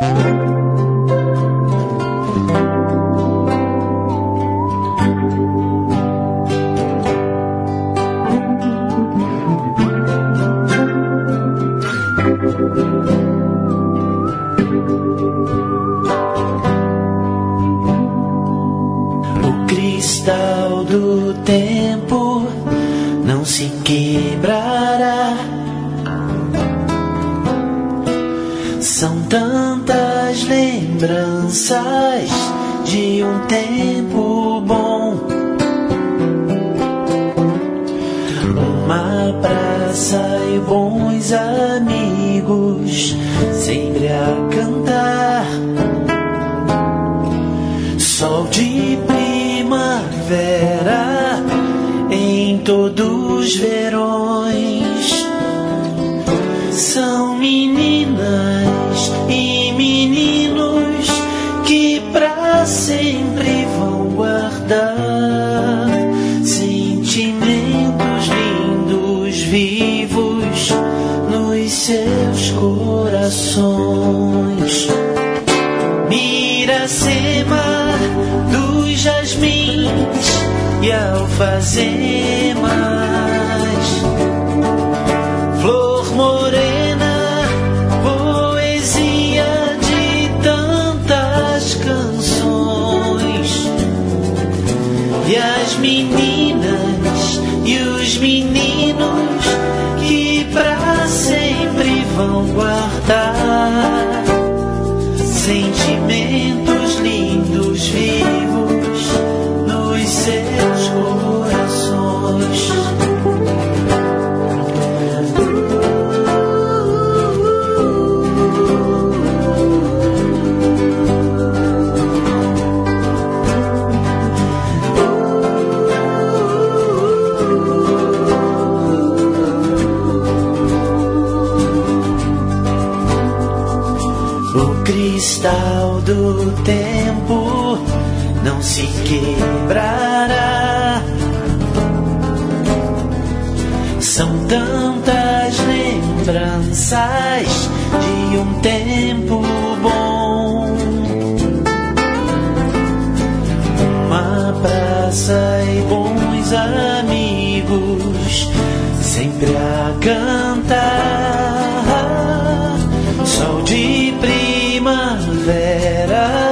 O cristal do tempo não se quebrará. São tantas lembranças de um tempo bom. Uma praça e bons amigos sempre a cantar. Sol de primavera em todos os verões. São meninas e meninos que pra sempre vão guardar sentimentos lindos vivos nos seus corações. Miracema dos jasmins e alfazemas, flor morena, poesia de tantas canções. E as meninas e os meninos que pra sempre vão guardar sentimentos lindos vivos nos seus corações. O cristal do tempo não se quebrará. São tantas lembranças de um tempo bom. Uma praça e bons amigos sempre a cantar. Sol de primavera